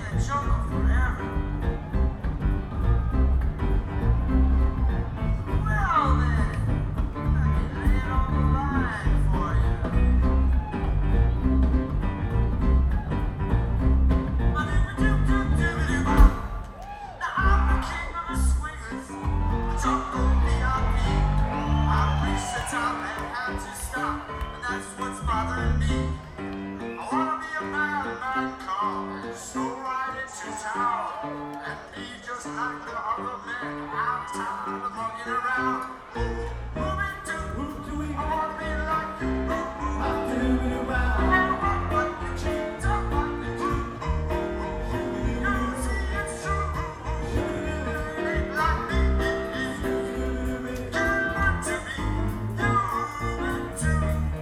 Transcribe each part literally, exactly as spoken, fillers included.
the jungle forever. Well then, let me lay it on the line for you. Ba-doo-ba-doo-doo-doo-ba-doo-ba. Now I'm the king of the swingers, jungle V I P. I reached the top and had to stop, and that's what's bothering me. I wanna be a madman calm and stroll right into town and be just like the other men. I'm tired of mugging around. Ooh, moving to who do we I wanna be like you. Ooh, ooh, I'm doing it well. I want what you keep up like you do. Ooh, ooh, ooh, you see it's true. Ooh, ooh, you ain't like me. Can't learn to be human too.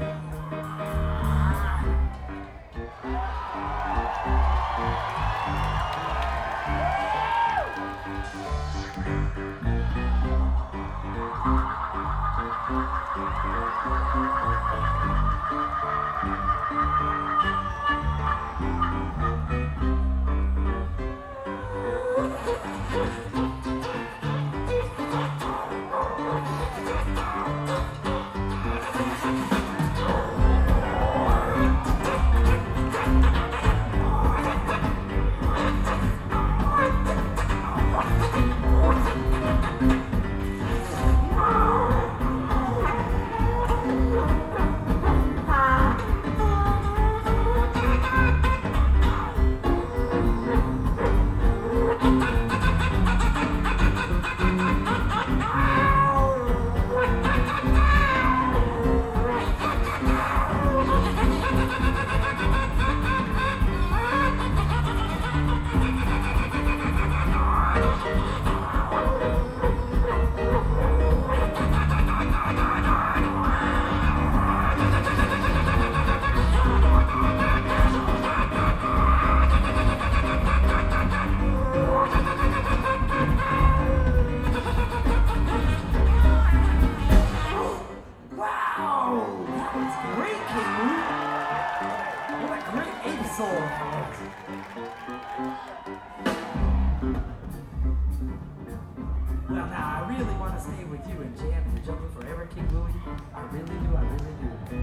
Well, now, I really want to stay with you and jam and jungle forever, King Louie. I really do, I really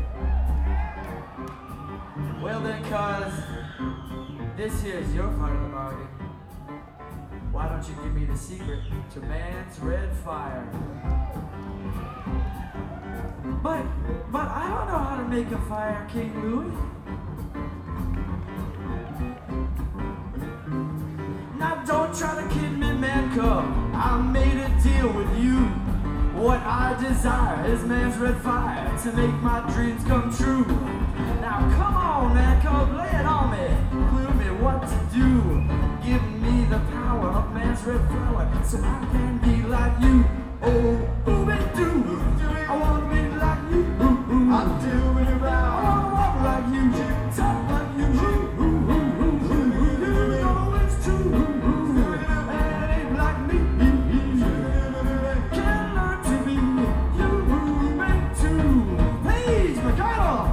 do. Well then, cuz, this here's your part of the bargain. Why don't you give me the secret to man's red fire? But, but I don't know how to make a fire, King Louie. Now don't try to kid me, man, cub. I made a deal with you. What I desire is man's red fire to make my dreams come true. Now come on, man, cub, lay it on me. Clue me what to do. Give me the power of man's red flower so I can be like you. Oh, ooh, me do. I wanna be like you. Ooh, ooh. I'm doing it right. I wanna walk like you. Talk like you. Ooh, ooh, ooh, ooh, ooh. You know it's true. And it ain't like me. Can learn to be human too. Please, McConnell.